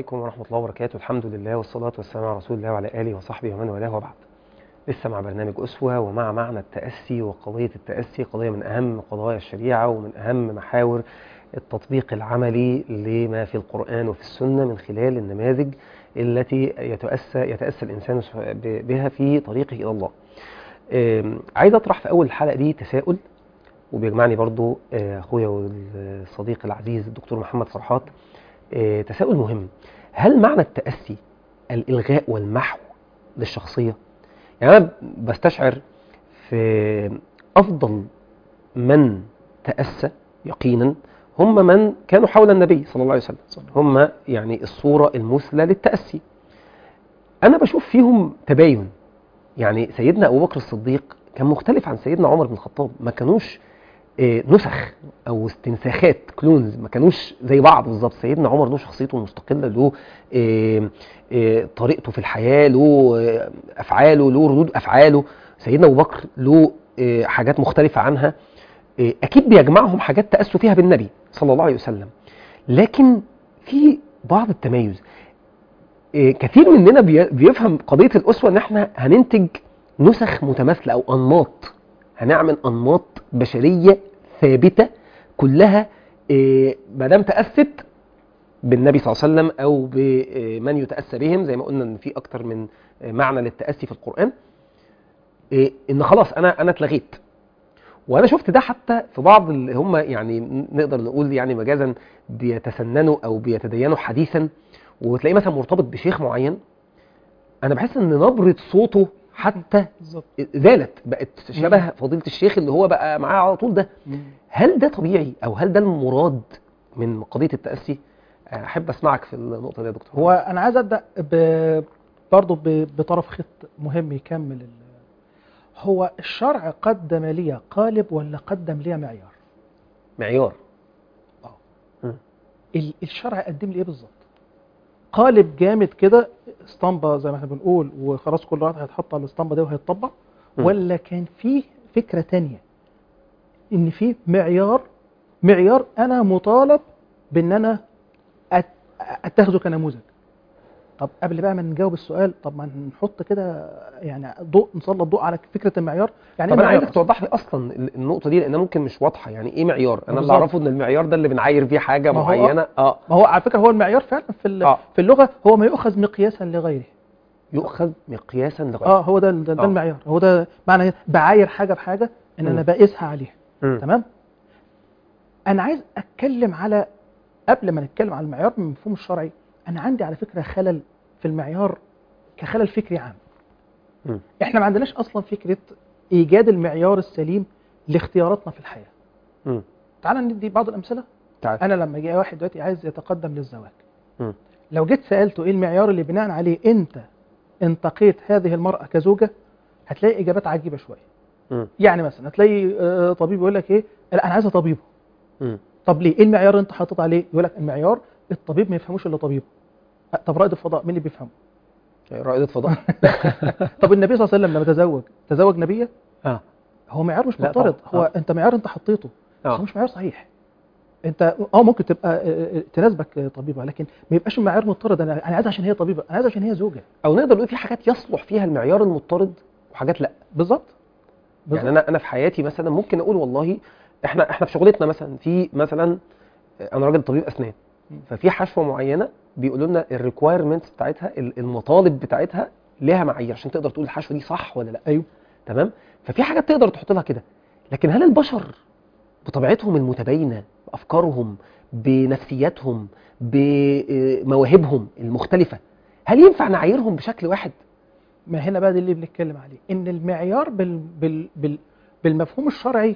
عليكم ورحمة الله وبركاته. الحمد لله والصلاة والسلام على رسول الله وعلى آله وصحبه ومن والاه وبعد. لسه مع برنامج أسوة ومع معنى التأسي. وقضية التأسي قضية من أهم قضايا الشريعة ومن أهم محاور التطبيق العملي لما في القرآن وفي السنة من خلال النماذج التي يتأسى الإنسان بها في طريقه إلى الله. عايز أطرح في أول الحلقة دي تساؤل، وبيجمعني برضو أخويا والصديق العزيز الدكتور محمد فرحات. تساؤل مهم: هل معنى التأسي الإلغاء والمحو للشخصية؟ يعني أنا بستشعر في أفضل من تأسى يقينا هم من كانوا حول النبي صلى الله عليه وسلم، هم يعني الصورة المثلى للتأسي. أنا بشوف فيهم تباين. يعني سيدنا أبو بكر الصديق كان مختلف عن سيدنا عمر بن الخطاب، ما كانوش نسخ او استنساخات كلونز، ما كانوش زي بعض بالظبط. سيدنا عمر له شخصيته المستقله، له طريقته في الحياه، له افعاله، له ردود افعاله. سيدنا ابو بكر له حاجات مختلفه عنها، اكيد بيجمعهم حاجات تاسوا فيها بالنبي صلى الله عليه وسلم، لكن في بعض التميز. كثير مننا بيفهم قضيه الاسوه ان احنا هننتج نسخ متماثله او انماط، هنعمل انماط بشريه ثابته كلها ما دام تأست بالنبي صلى الله عليه وسلم او بمن يتأسى بهم، زي ما قلنا ان في اكتر من معنى للتأسي في القرآن. ان خلاص انا اتلغيت. وانا شفت ده حتى في بعض اللي هم يعني نقدر نقول يعني مجازا بيتسننوا او بيتدينوا حديثا، وتلاقيه مثلا مرتبط بشيخ معين. انا بحس ان نبرة صوته حتى زالت، بقت شبه فضيلة الشيخ اللي هو بقى معاه على طول ده. هل ده طبيعي او هل ده المراد من قضية التأسي؟ احب اسمعك في النقطة دي يا دكتور. هو انا عايز ابدا برضه بطرف خط مهم يكمل. هو الشرع قدم لي قالب ولا قدم لي معيار؟ معيار. الشرع قدم لي ايه بالظبط؟ قالب جامد كده، اسطمبه زي ما احنا بنقول، وخلاص كل واحد هيتحط على الاسطمبه دي وهيتطبق، ولا كان فيه فكره تانية ان فيه معيار انا مطالب بان انا اتخذه كنموذج؟ طب قبل بقى ما نجاوب السؤال، طب ما نحط كده يعني نسلط ضوء على فكره المعيار. يعني طب انا عايزك توضح لي اصلا النقطه دي لانها ممكن مش واضحه. يعني ايه معيار؟ انا اللي اعرفه ان المعيار ده اللي بنعاير فيه حاجه معينه. ما هو على فكره هو المعيار فعلا في اللغه هو ما يؤخذ مقياسا لغيره. يؤخذ مقياسا لغيره. هو ده المعيار. هو ده معنى بعاير حاجه بحاجه ان انا بقيسها عليها. تمام. انا عايز اتكلم على، قبل ما نتكلم على المعيار من المفهوم الشرعي، انا عندي على فكره خلل في المعيار كخلل فكري عام. احنا ما عندناش اصلا فكره ايجاد المعيار السليم لاختياراتنا في الحياه. تعال ندي بعض الامثله. انا لما جاء واحد دلوقتي عايز يتقدم للزواج، لو جيت سالته ايه المعيار اللي بناء عليه انت انتقيت هذه المراه كزوجه، هتلاقي اجابات عجيبه شويه. يعني مثلا هتلاقي طبيب يقول لك ايه، لا انا عايزه طبيبه. طب ليه؟ ايه المعيار اللي انت حاطط عليه؟ يقول لك المعيار الطبيب ما يفهموش الا طبيبه. طب رائد الفضاء مين اللي بيفهمه؟ رائد الفضاء. طب النبي صلى الله عليه وسلم لما تزوج نبيه. هو معيار مش مضطرد. هو انت معيار انت حطيته، بس هو مش معيار صحيح. انت ممكن تبقى تناسبك طبيبه، لكن ما يبقاش المعيار مضطرد. انا عايزها عشان هي طبيبه، انا عايزها عشان هي زوجه. او نقدر نقول في حاجات يصلح فيها المعيار المضطرد وحاجات لا. بالظبط. يعني انا في حياتي مثلا ممكن اقول والله احنا في شغلتنا مثلا، في مثلا انا راجل طبيب اسنان، ففي حشوه معينه بيقولوا لنا الريكوايرمنتس بتاعتها، المطالب بتاعتها ليها معايير عشان تقدر تقول الحشوه دي صح ولا لا. ايوه تمام. ففي حاجات تقدر تحط لها كده، لكن هل البشر بطبيعتهم المتباينه، بافكارهم، بنفسياتهم، بمواهبهم المختلفه، هل ينفع نعايرهم بشكل واحد؟ ما هنا بقى دي اللي بنتكلم عليه، ان المعيار بالمفهوم الشرعي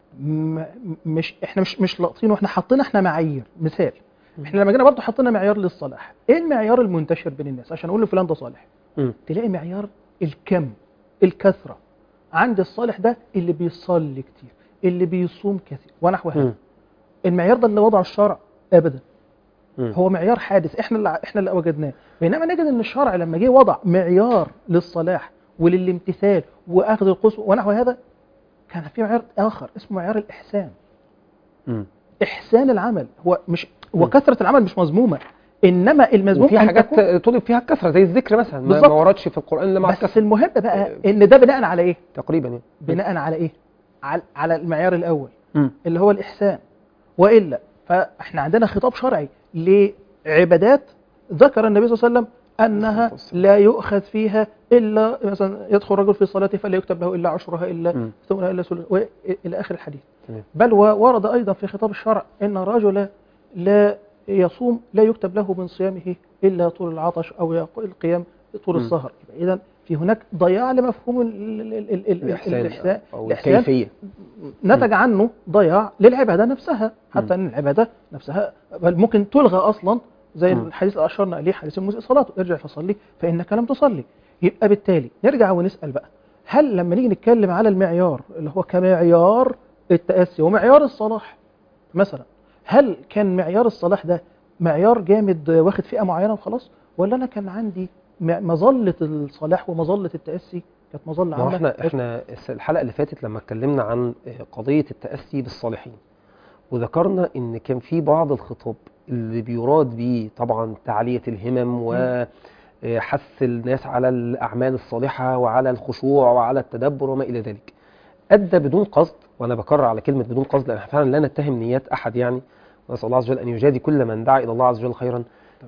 احنا مش لاقطينه، احنا حاطين معايير. مثال، احنا لما جينا برضه حطينا معيار للصلاح. ايه المعيار المنتشر بين الناس عشان اقول لفلان ده صالح؟ تلاقي معيار الكم، الكثره. عند الصالح ده اللي بيصلي كتير، اللي بيصوم كثير ونحو هذا. المعيار ده اللي وضعه الشرع؟ ابدا. هو معيار حادث احنا اللي وجدناه. بينما نجد ان الشرع لما جه وضع معيار للصلاح وللامتثال واخذ القسوه ونحو هذا، كان في معيار اخر اسمه معيار الاحسان. احسان العمل. هو كثره العمل مش مذمومه، انما المذموم وفي حاجات طلب فيها الكثره زي الذكر مثلا ما وردش في القران الا مع بس الكثره. المهم بقى ان ده بناء على ايه؟ تقريبا يعني بناء على ايه؟ على المعيار الاول اللي هو الاحسان. والا فاحنا عندنا خطاب شرعي لعبادات ذكر النبي صلى الله عليه وسلم انها لا يؤخذ فيها الا مثلا يدخل رجل في صلاته فلا يكتب له الا عشرها الا ثمنها الا ثلث الى اخر الحديث. بل ورد ايضا في خطاب الشرع ان الرجل لا يصوم لا يكتب له من صيامه الا طول العطش او القيام طول السهر. اذا في هناك ضياع لمفهوم الإحسان أو الكيفية، نتج عنه ضياع للعبادة نفسها، حتى أن العبادة نفسها بل ممكن تلغى أصلا زي الحديث اللي أشرنا إليه حديث المسيء صلاته ارجع فصلي فإنك لم تصلي. يبقى بالتالي نرجع ونسأل بقى، هل لما نيجي نتكلم على المعيار اللي هو كمعيار التأسي ومعيار الصلاح مثلا، هل كان معيار الصلاح ده معيار جامد واخد فئة معينة وخلاص، ولا أنا كان عندي مظلة الصلاح ومظلة التأسي كانت مظلة عامة؟ احنا الحلقة اللي فاتت لما اتكلمنا عن قضية التأسي بالصالحين وذكرنا ان كان في بعض الخطاب اللي بيراد بيه طبعا تعلية الهمم وحث الناس على الأعمال الصالحة وعلى الخشوع وعلى التدبر وما إلى ذلك، أدى بدون قصد، وأنا بكرر على كلمة بدون قصد لأن فعلا لا نتهم نيات أحد يعني، ونسأل الله عز وجل أن يجازي كل من دعا إلى الله عز وجل خيرا.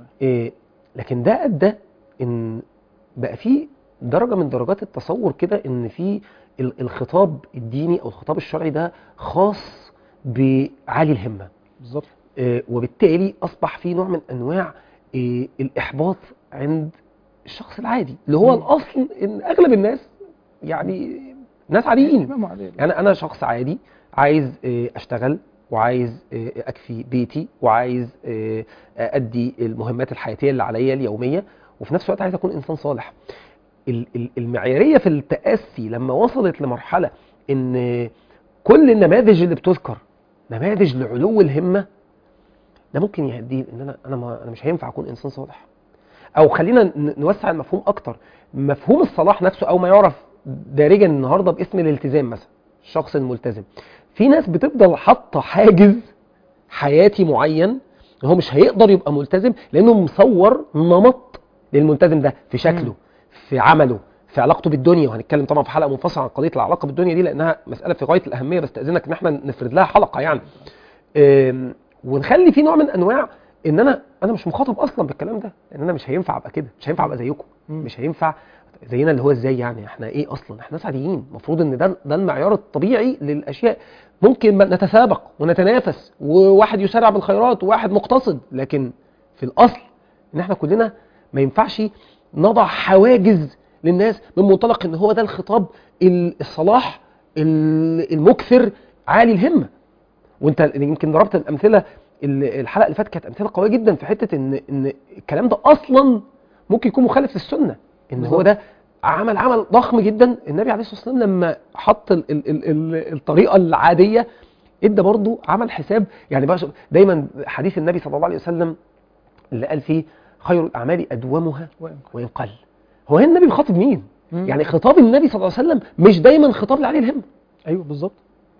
لكن ده أدى إن بقى في درجة من درجات التصور كده إن في الخطاب الديني أو الخطاب الشرعي ده خاص بعالي الهمة بالظبط، وبالتالي أصبح في نوع من أنواع الإحباط عند الشخص العادي اللي هو الأصل إن أغلب الناس يعني ناس عاديين. يعني أنا شخص عادي عايز أشتغل وعايز أكفي بيتي وعايز أدي المهمات الحياتية اللي عليا اليومية، وفي نفس الوقت عايز أكون إنسان صالح. المعيارية في التأسي لما وصلت لمرحلة إن كل النماذج اللي بتذكر نماذج لعلو الهمة، ده ممكن يهديه إن أنا مش هينفع أكون إنسان صالح. أو خلينا نوسع المفهوم أكتر، مفهوم الصلاح نفسه أو ما يعرف دارجا النهاردة باسم الالتزام مثلا، الشخص الملتزم، في ناس بتفضل حاطة حاجز حياتي معين هو مش هيقدر يبقى ملتزم لأنه مصور نمط للملتزم ده في شكله في عمله في علاقته بالدنيا. وهنتكلم طبعا في حلقة منفصلة عن قضية العلاقة بالدنيا دي لأنها مسألة في غاية الأهمية، بستأذنك إن احنا نفرد لها حلقة يعني، ونخلي في نوع من أنواع إن أنا مش مخاطب أصلا بالكلام ده، لأن أنا مش هينفع أبقى كده، مش هينفع أبقى زيكم، مش هينفع زينا اللي هو إزاي يعني إحنا إيه أصلا، إحنا ناس عاديين، المفروض إن ده المعيار الطبيعي للأشياء. ممكن نتسابق ونتنافس وواحد يسارع بالخيرات وواحد مقتصد، لكن في الأصل إن إحنا كلنا ما ينفعش نضع حواجز للناس من منطلق ان هو ده الخطاب الصلاح المكثر عالي الهمة. وانت يمكن ضربت الامثله الحلقه اللي فاتت كانت امثله قويه جدا في حته ان الكلام ده اصلا ممكن يكون مخالف للسنه، ان هو ده عمل ضخم جدا. النبي عليه الصلاه والسلام لما حط الطريقه العاديه ادى برضو عمل حساب. يعني دايما حديث النبي صلى الله عليه وسلم اللي قال فيه خير الأعمال أدومها وإن قل، هو هنا النبي بيخاطب مين؟ يعني خطاب النبي صلى الله عليه وسلم مش دايما خطاب لعلي الهم. أيوه بالظبط.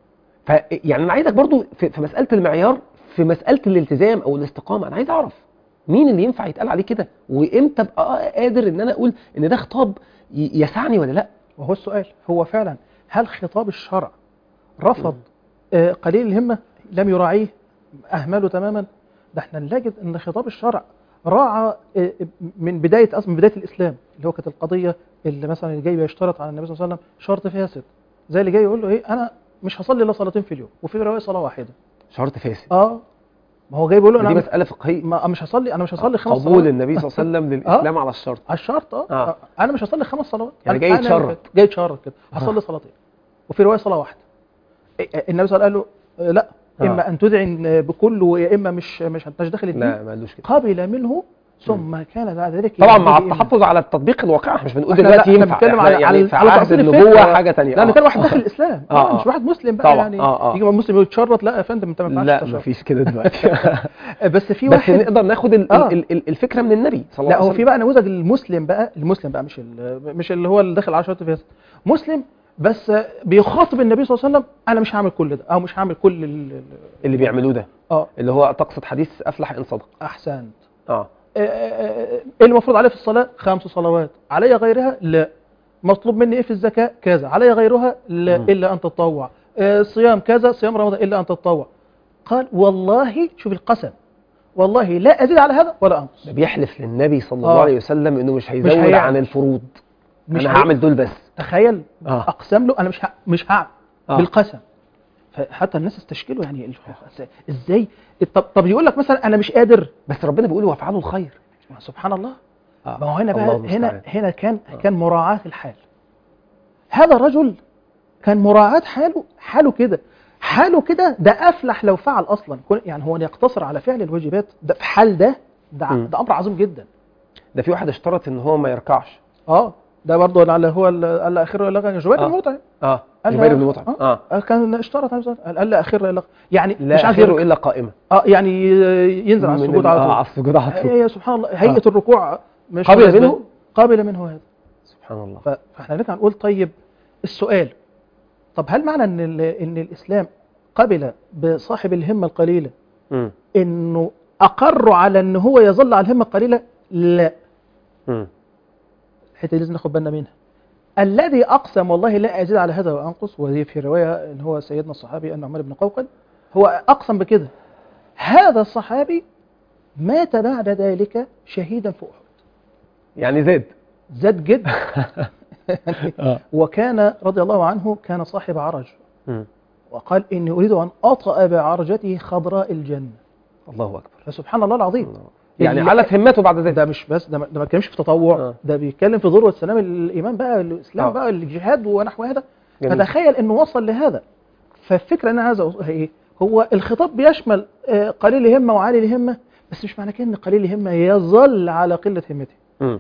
يعني أنا عايزك برضو في مسألة المعيار، في مسألة الالتزام أو الاستقامة، أنا عايز أعرف مين اللي ينفع يتقال عليه كده، وإمتى أبقى قادر إن أنا أقول إن ده خطاب يسعني ولا لأ. وهو السؤال هو فعلا هل خطاب الشرع رفض قليل الهمة، لم يراعيه، أهمله تماما؟ ده احنا نجد ان خطاب الشرع راعى من بداية الإسلام، اللي هو كانت القضية اللي مثلا اللي جاي بيشترط على النبي صلى الله عليه وسلم شرط فاسد، زي اللي جاي يقول له ايه، انا مش هصلي الا صلاتين في اليوم، وفي رواية صلاة واحدة. شرط فاسد؟ ما هو جاي بيقول له انا دي مسألة فقهية، انا مش هصلي 5 صلوات. قبول النبي صلى الله عليه وسلم للإسلام على الشرط. على الشرط انا مش هصلي 5 صلوات، يعني جاي يتشرط كده هصلي صلاتين، وفي رواية صلاة واحدة. النبي صلى الله عليه وسلم قال له لا، إما أن تدعن بكل ويا إما مش داخل الدين. لا ما قالوش كده. قبل منه ثم كان بعد ذلك طبعا مع التحفظ على التطبيق الواقع، احنا مش بنقول دلوقتي ينفع، بنتكلم يعني في عهد النبوة حاجة تانية. لا كان واحد داخل الإسلام مش واحد مسلم بقى يعني يجي مسلم يتشرط، لا يا فندم انت ما ينفعش تشرط. لا مفيش كده دلوقتي. بس في واحد نقدر ناخد الفكرة من النبي صلى الله عليه وسلم. لا هو في بقى نموذج المسلم بقى مش اللي هو اللي داخل على شرط فاسد، مسلم بس بيخاطب النبي صلى الله عليه وسلم انا مش هعمل كل ده، او مش هعمل كل اللي بيعملوه ده، اللي هو تقصد حديث افلح ان صدق. احسنت. ايه المفروض عليه في الصلاه؟ 5 صلوات. علي غيرها؟ لا. مطلوب مني ايه في الزكاه؟ كذا. علي غيرها؟ لا الا ان تتطوع. صيام كذا، صيام رمضان الا ان تتطوع. قال والله، شوف القسم، والله لا ازيد على هذا ولا انقص. ده بيحلف للنبي صلى الله عليه وسلم انه مش هيزود عن الفروض، مش انا هعمل دول بس. تخيل، اقسم له انا مش هعمل بالقسم. فحتى الناس استشكلوا يعني ازاي. طب يقول لك مثلا انا مش قادر، بس ربنا بيقول وافعلوا الخير. سبحان الله. ما هو هنا بقى هنا كان مراعاة الحال. هذا الرجل كان مراعاة حاله كده ده افلح لو فعل اصلا. يعني هو يقتصر على فعل الواجبات ده في حال ده امر عظيم جدا. ده في واحد اشترط ان هو ما يركعش. ده برضه لعل هو قال اخر لغه جبير بن مطعم. جبير بن مطعم كان اشترط قال لا اخر لغه، يعني لا مش عايز اخره الا قائمه. يعني ينزل على السجود على طول. على السجود على طول. هي سبحان الله هيئه الركوع مش قابله منه هذا. سبحان الله. فاحنا نرجع نقول طيب السؤال، طب هل معنى ان الاسلام قبل بصاحب الهمه القليله انه اقر على ان هو يظل على الهمه القليله؟ لا. الحته دي لازم ناخد بالنا منها. الذي اقسم والله لا ازيد على هذا وانقص، وهي في روايه ان هو سيدنا الصحابي ان عمر بن قوقل هو اقسم بكده. هذا الصحابي مات بعد ذلك شهيدا في احد. يعني زاد جدا. وكان رضي الله عنه كان صاحب عرج، وقال إني أريد أن أطأ بعرجته خضراء الجنة. الله أكبر. فسبحان الله العظيم. يعني علت همته بعد ذلك. ده مش بس ده ما بيتكلمش في تطوع، ده بيتكلم في ذروة سلام الإيمان بقى، الإسلام بقى، الجهاد ونحو هذا. فتخيل إنه وصل لهذا. فالفكرة أن هذا إيه؟ هو الخطاب بيشمل قليل الهمة وعالي الهمة، بس مش معنى كده إن قليل الهمة يظل على قلة همته.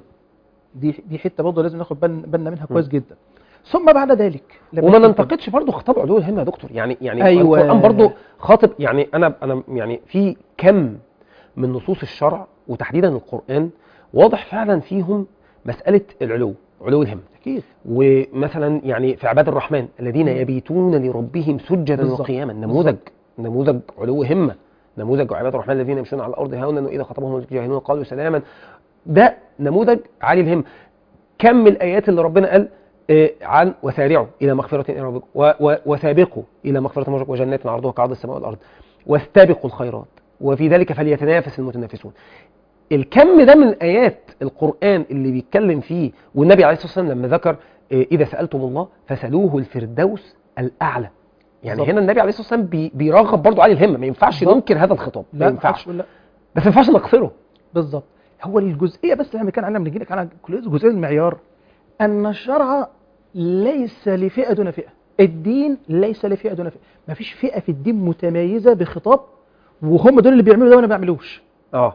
دي حته برضه لازم ناخد بالنا منها كويس جدا. ثم بعد ذلك وما ننتقدش برضه خطاب علو الهمه يا دكتور. يعني أيوة. القرآن برضه خاطب. يعني انا يعني في كم من نصوص الشرع وتحديدا القرآن واضح فعلا فيهم مساله علو الهمه. اكيد. ومثلا يعني في عباد الرحمن الذين يبيتون لربهم سجدا وقياما، نموذج علو همه، نموذج عباد الرحمن الذين يمشون على الارض هونا واذا خاطبهم الجاهلون قالوا سلاما. ده نموذج عالي الهمه. كم الآيات اللي ربنا قال عن وسارعوا إلى مغفرة من ربكم وسابقوا إلى مغفرة من ربكم وجنات عرضها كعرض السماء والأرض واستبقوا الخيرات وفي ذلك فليتنافس المتنافسون. الكم ده من آيات القرآن اللي بيتكلم فيه، والنبي عليه الصلاة والسلام لما ذكر إذا سألتم الله فسألوه الفردوس الأعلى. يعني بالضبط. هنا النبي عليه الصلاة والسلام بيرغب برضو عالي الهمة. ما ينفعش ننكر هذا الخطاب، ما ينفعش، بس ما ينفعش نقصره. بالظبط. هو الجزئيه بس اللي احنا بنتكلم عنها بنجي لك على جزئيه المعيار، ان الشرع ليس لفئه دون فئه، الدين ليس لفئه دون فئه، ما فيش فئه في الدين متميزه بخطاب وهم دول اللي بيعملوا ده وانا ما بعملوش.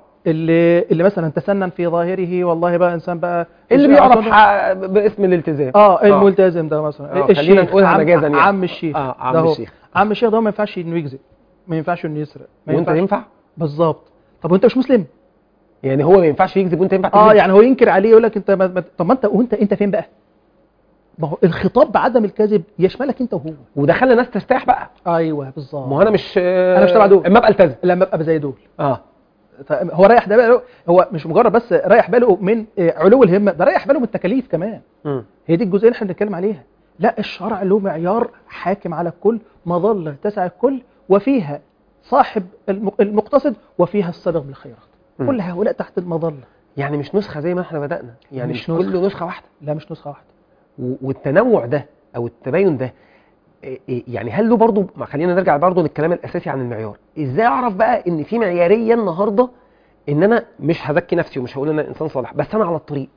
اللي مثلا تسنن في ظاهره والله بقى انسان بقى اللي بيعرف باسم الالتزام الملتزم ده مثلا خلينا نقولها مجازا يعني عم الشيخ عم الشيخ ده ما ينفعش انه يكذب، ما ينفعش انه يسرق، وانت ينفع بالظبط. طب وانت مش مسلم؟ يعني هو ما ينفعش يكذب وانت ينفع تكذب؟ يعني هو ينكر عليه يقول لك انت طب ما انت فين بقى؟ ما هو الخطاب بعدم الكذب يشملك انت وهو، وده خلى الناس ترتاح بقى. ايوه بالظبط. ما هو انا مش تبع دول، اما ابقى التزم، لما ابقى زي دول. هو رايح ده بقى، هو مش مجرد بس رايح باله من علو الهمه، ده رايح باله من التكاليف كمان. هي دي الجزئيه اللي احنا بنتكلم عليها. لا، الشرع له معيار حاكم على الكل، مظله تسع الكل، وفيها صاحب المقتصد وفيها السابق بالخيرات. كل هؤلاء تحت المظله. يعني مش نسخه زي ما احنا بدأنا، يعني مش كل نسخه واحده. لا مش نسخه واحده. والتنوع ده او التباين ده يعني هل له برضه، خلينا نرجع برضه للكلام الاساسي عن المعيار. ازاي اعرف بقى ان في معياريه النهارده ان انا مش هزكي نفسي ومش هقول انا انسان صالح، بس انا على الطريق،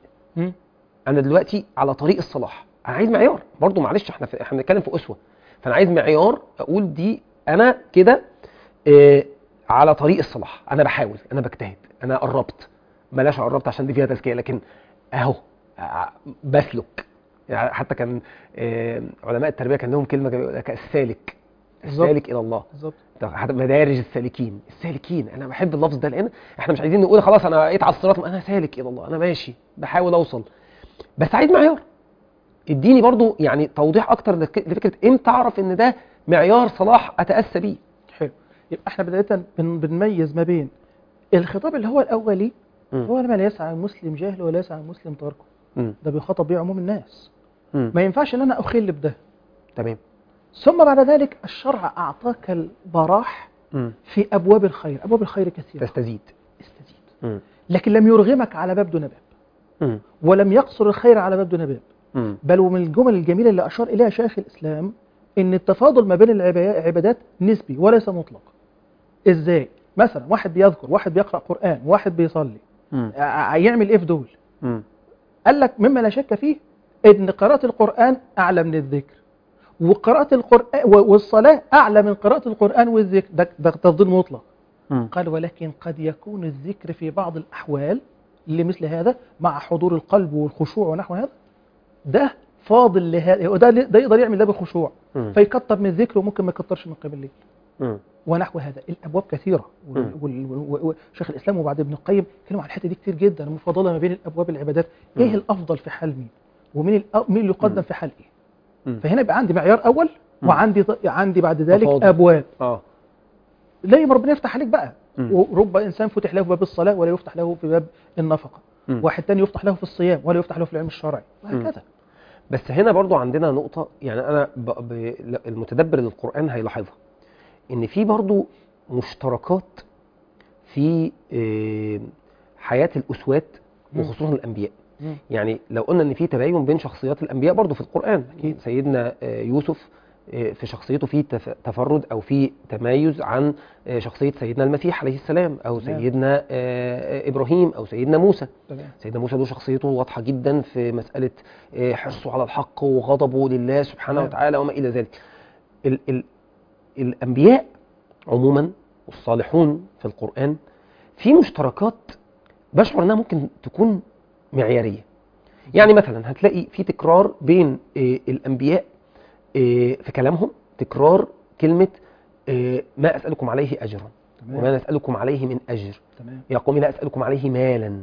انا دلوقتي على طريق الصلاح. انا عايز معيار برضه، معلش احنا بنتكلم في اسوه، فانا عايز معيار اقول دي انا كده على طريق الصلاح، انا بحاول، انا بجتهد، انا قربت، بلاش قربت عشان دي فيها تزكيه، لكن اهو بسلك. يعني حتى كان علماء التربيه كان لهم كلمه بيقول لك السالك الى الله. بالظبط. حتى مدارج السالكين، انا بحب اللفظ ده، لان احنا مش عايزين نقول خلاص انا بقيت على الصراط، انا سالك الى الله، انا ماشي بحاول اوصل، بس عايز معيار. اديني برضو يعني توضيح اكتر لفكره امتى اعرف ان ده معيار صلاح اتاسى بيه. حلو. يبقى احنا بدايه بنميز ما بين الخطاب اللي هو الاولي هو ما لا يسعى المسلم جاهل ولا يسعى المسلم تركه. ده بيخاطب بيه عموم الناس. ما ينفعش ان انا اخل بده. تمام. ثم بعد ذلك الشرع اعطاك البراح في ابواب الخير. ابواب الخير كثيره. استزيد. لكن لم يرغمك على باب دون باب. ولم يقصر الخير على باب دون باب. بل ومن الجمل الجميله اللي اشار اليها شيخ الاسلام ان التفاضل ما بين العبادات نسبي وليس مطلق. ازاي؟ مثلا واحد بيذكر، واحد بيقرأ قرآن، واحد بيصلي، يعمل ايه في دول؟ قال لك مما لا شك فيه ان قراءة القرآن اعلى من الذكر، وقراءة القرآن والصلاة اعلى من قراءة القرآن والذكر. ده تفضيل مطلق. قال ولكن قد يكون الذكر في بعض الاحوال لمثل هذا مع حضور القلب والخشوع ونحو هذا، ده فاضل لهذا، ده يقدر يعمل ده بخشوع، فيكتر من الذكر وممكن ما يكترش من قبل الليل ونحو هذا. الابواب كثيره، وشيخ الاسلام وبعد ابن القيم كلموا عن الحته دي كتير جدا، المفاضله ما بين الابواب العبادات، ايه الافضل في حال مين، ومين اللي يقدم في حال ايه. فهنا يبقى عندي معيار اول، وعندي بعد ذلك أفاضل. ابواب لازم ربنا يفتح عليك بقى. ورب انسان فتح له في باب الصلاه ولا يفتح له في باب النفقه، واحد تاني يفتح له في الصيام ولا يفتح له في العلم الشرعي، وهكذا. بس هنا برضو عندنا نقطه، يعني انا المتدبر للقران هيلاحظها ان في برضو مشتركات في حياة الأسوات وخصوصا الأنبياء. يعني لو قلنا ان في تباين بين شخصيات الأنبياء برضو في القرآن، سيدنا يوسف في شخصيته في تفرد أو في تمايز عن شخصية سيدنا المسيح عليه السلام، أو سيدنا إبراهيم، أو سيدنا موسى. سيدنا موسى له شخصيته واضحة جدا في مسألة حرصه على الحق وغضبه لله سبحانه وتعالى وما إلى ذلك. الأنبياء عموما والصالحون في القرآن في مشتركات بشعر أنها ممكن تكون معيارية. يعني مثلا هتلاقي في تكرار بين الأنبياء في كلامهم، تكرار كلمة ما أسألكم عليه أجرا وما نسألكم عليه من أجر، يا قوم لا أسألكم عليه مالا.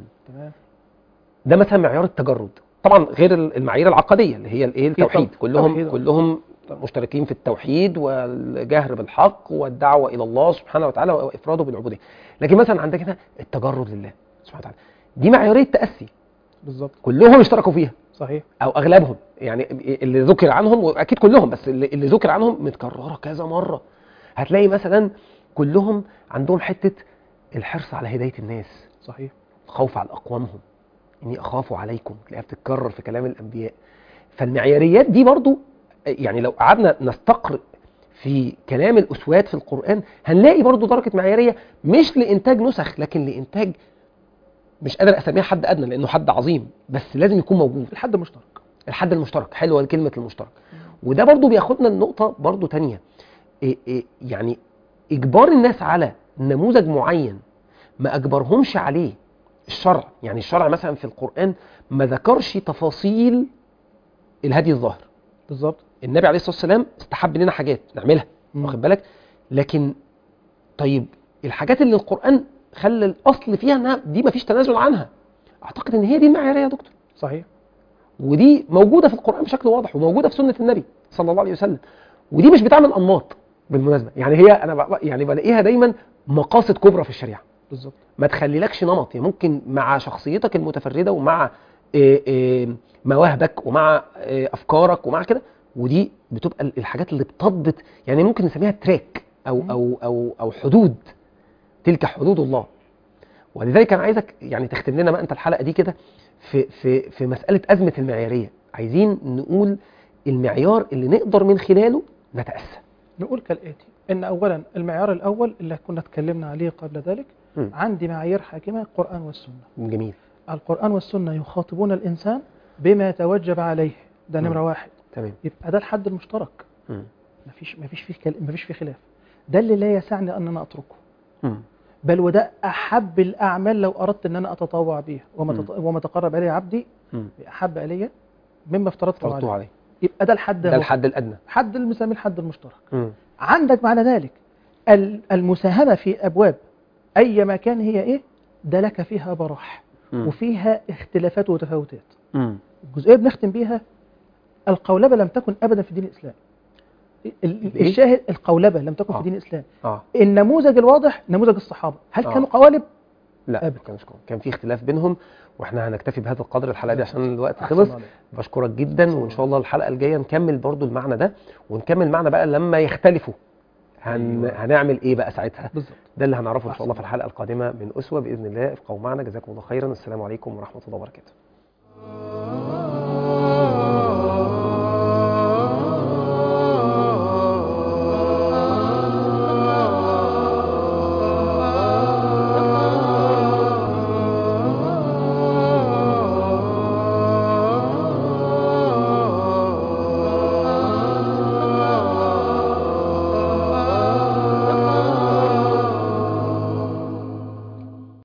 ده مثلا معيار التجرد، طبعا غير المعايير العقدية اللي هي التوحيد. كلهم مشتركين في التوحيد والجهر بالحق والدعوة إلى الله سبحانه وتعالى وإفراده بالعبودية. لكن مثلا عندك هنا التجرد لله سبحانه وتعالى، دي معيارية تأسي بالظبط، كلهم اشتركوا فيها. صحيح. أو أغلبهم، يعني اللي ذكر عنهم، وأكيد كلهم، بس اللي ذكر عنهم متكررة كذا مرة. هتلاقي مثلا كلهم عندهم حتة الحرص على هداية الناس، صحيح، خوف على أقوامهم، إني أخاف عليكم، تلاقيها بتتكرر في كلام الأنبياء. فالمعياريات دي برضو، يعني لو قعدنا نستقرئ في كلام الأسوات في القرآن هنلاقي برضو درجة معيارية، مش لإنتاج نسخ، لكن لإنتاج، مش قادر أسميها حد أدنى لأنه حد عظيم، بس لازم يكون موجود الحد المشترك. الحد المشترك، حلوة كلمة المشترك. وده برضو بياخدنا لنقطة برضو تانية، يعني إجبار الناس على نموذج معين ما أجبرهمش عليه الشرع. يعني الشرع مثلا في القرآن ما ذكرش تفاصيل الهدي الظاهر بالظبط. النبي عليه الصلاة والسلام استحب لنا حاجات نعملها، واخد بالك، لكن طيب الحاجات اللي القرآن خلى الأصل فيها انها دي مفيش تنازل عنها، اعتقد ان هي دي المعيارية يا دكتور. صحيح. ودي موجودة في القرآن بشكل واضح، وموجودة في سنة النبي صلى الله عليه وسلم، ودي مش بتعمل أنماط بالمناسبة. يعني هي انا يعني بلاقيها دايما مقاصد كبرى في الشريعة بالظبط، ما تخليلكش نمط. يعني ممكن مع شخصيتك المتفردة ومع مواهبك ومع أفكارك ومع كده، ودي بتبقى الحاجات اللي بتضبط، يعني ممكن نسميها تراك أو حدود، تلك حدود الله. ولذلك أنا عايزك يعني تختم لنا ما أنت الحلقة دي كده في مسألة أزمة المعيارية. عايزين نقول المعيار اللي نقدر من خلاله نتأسى. نقول كالآتي، إن أولا المعيار الأول اللي كنا اتكلمنا عليه قبل ذلك، عندي معايير حاكمة القرآن والسنة. جميل. القرآن والسنة يخاطبون الإنسان بما توجب عليه، ده نمرة واحد. تمام. يبقى ده الحد المشترك، مفيش فيه خلاف. ده اللي لا يسعني أن أنا أتركه، بل وده أحب الأعمال لو أردت أن أنا أتطوع بيها، وما تقرب إلي عبدي أحب إلي مما افترضته عليه. يبقى ده الحد، ده الحد الأدنى، حد المسمى الحد المشترك. عندك معنى ذلك المساهمة في أبواب أي مكان هي إيه، ده لك فيها براح وفيها اختلافات وتفاوتات. الجزئية بنختم بيها، القولبة لم تكن أبدا في دين الإسلام. الشاهد القولبة لم تكن في دين الإسلام. النموذج الواضح نموذج الصحابة. هل كانوا قوالب؟ لا أبدا. ما كانش قوي، كان في اختلاف بينهم. واحنا هنكتفي بهذا القدر الحلقه دي عشان الوقت أحسن خلص. عليك. بشكرك جدا، وان شاء الله الحلقه الجايه نكمل برضو المعنى ده، ونكمل معنى بقى لما يختلفوا هنعمل ايه بقى ساعتها. بالظبط. ده اللي هنعرفه ان شاء الله في أحسن. الحلقه القادمه من اسوه باذن الله. ابقوا معنا، جزاكم الله خيرا، السلام عليكم ورحمه الله وبركاته.